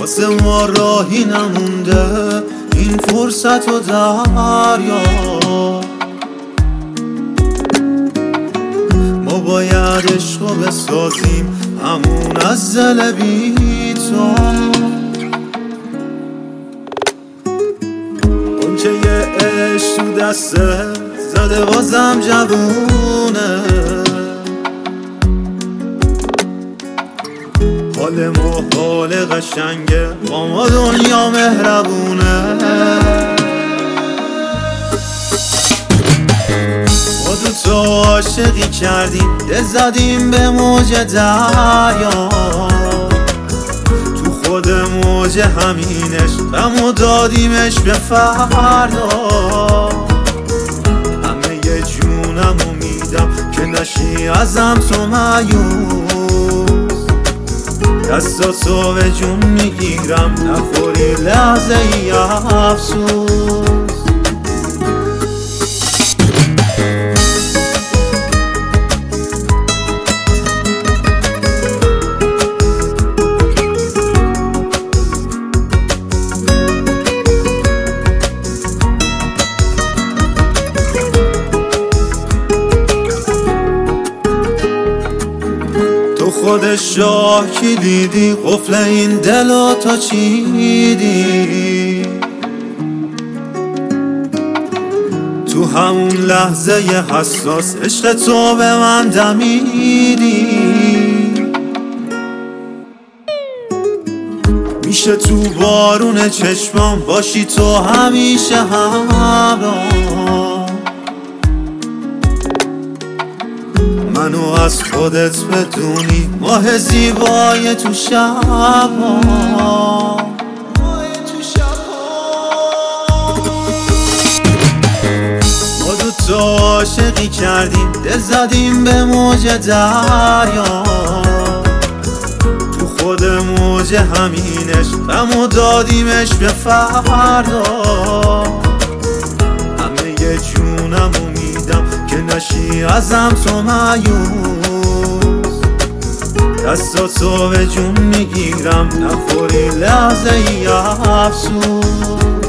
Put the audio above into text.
واسه ما راهی نمونده این فرصت و دریا. ما باید عشقو بسازیم همون از دل بی تو. اونچه یه عشق تو دسته زده بازم جوونه. حال ما حال قشنگه با ما دنیا مهربونه. ما دوتا عاشقی کردیم دل زدیم به موج دریا. تو خود موج همینش غمو دادیمش به فردا. همه یه جونمو میدم که نشی ازم تو مایوس. دستاتو به جون میگیرم نخوری لحظه ای افسوس. خود شاه کلیدی قفل این دلو تا چیدی. تو همون لحظه ی حساس عشق تو به من دمیدی. میشه تو بارون چشمام باشی تو همیشه همراه. منو از خودت بدونی ماه زیبای تو شبا. ما دوتا عاشقی کردیم دل زدیم به موج دریا. تو خود موج همینش غمو دادیمش به فردا. همه یه جونمو میدم که نشی ازم تو مایوس. دستاتو به جون میگیرم نخوری لحظه ای افسوس.